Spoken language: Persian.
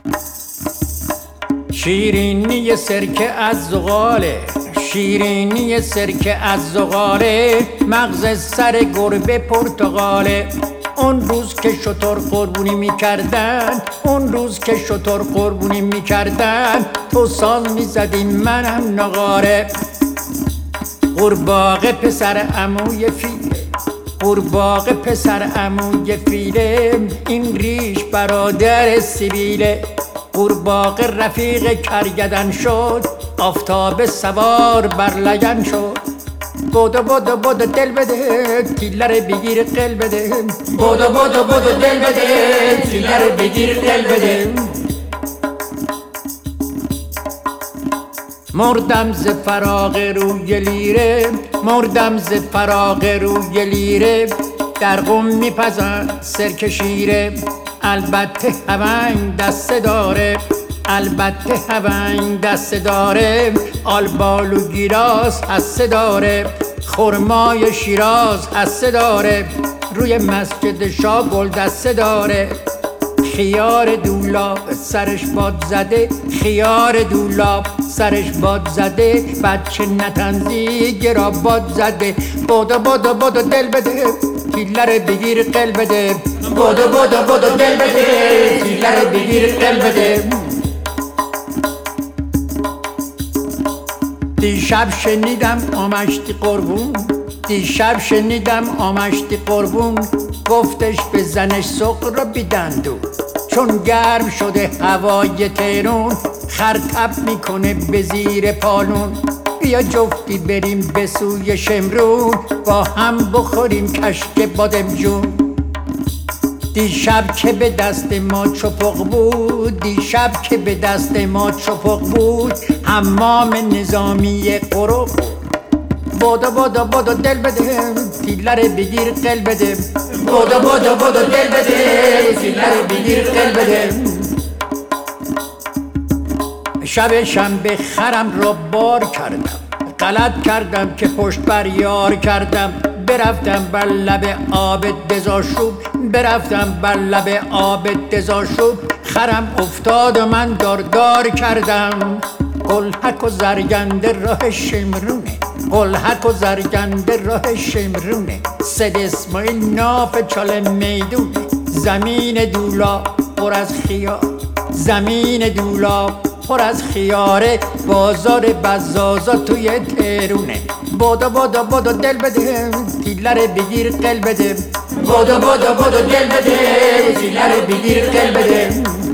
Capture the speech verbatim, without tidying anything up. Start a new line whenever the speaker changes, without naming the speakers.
شیرینی سرکه از زغاله، شیرینی سرکه از زغاله، مغز سر گربه پرتقاله. اون روز که شتر قربونی میکردن، اون روز که شتر قربونی میکردن، تو ساز میزدی منم نغاره. قورباغه پسر عموی فیله، قورباغه پسر عموی فیله، این ریش برادر سیبیله. قورباغه رفیق کرگدن شد، آفتاب سوار بر لگن شد. بودو بودو بودو دل بده، تیلر بگیر قل بده. بودو بودو بودو دل بده، تیلر بگیر قل بده. مردم ز فراق روی لیره، مردم ز فراق روی لیره، در قم میپزن سرکه شیره. البته هونگ دسته داره، البته هونگ دسته داره، آلبال و گیلاس هسته داره، خرمای شیراز هسته داره، روی مسجد شاه گل دسته داره. خیار دولاب سرش باد زده، خیار دولاب سرش باد زده، بچه نتنزی گرا باد زده. بودو بودو بودو دل بده، تیلر بگیر قل بده. بودو بودو بودو دل بده، تیلر بگیر قل بده. دیشب شنیدم آمشتی قربون، دیشب شنیدم آمشتی قربون، گفتش به زنش سغرا بیدندون. چون گرم شده هوای تهرون، خرطب میکنه به زیر پالون. بیا جفتی بریم به سوی شمرون، با هم بخوریم کشک بادمجون. دیشب که به دست ما چپق بود، دیشب که به دست ما چپق بود، حمام نظامی قرق. بودو بودو بودو دل بده، تیلر بگیر قل بده. بودو بودو بودو دل بده، تیلر بگیر قل بده. شب شنبه خرم را بار کردم، غلط کردم که پشت بر یار کردم. برفتم بر لب آب دزاشوب، برفتم بر لب آب دزاشوب، خرم افتاد و من داردار کردم. قلهک و زرگنده راه شمرونه، قلهک و زرگنده راه شمرونه، سید اسماعیل ناف چاله میدونه. زمین دولا پر از خیار، زمین دولا پر از خیاره، بازار بزازا توی تهرونه. بودو بودو بودو دل بده، تیلر بگیر قل بده. بودو بودو بودو دل بده، تیلر بگیر قل بده.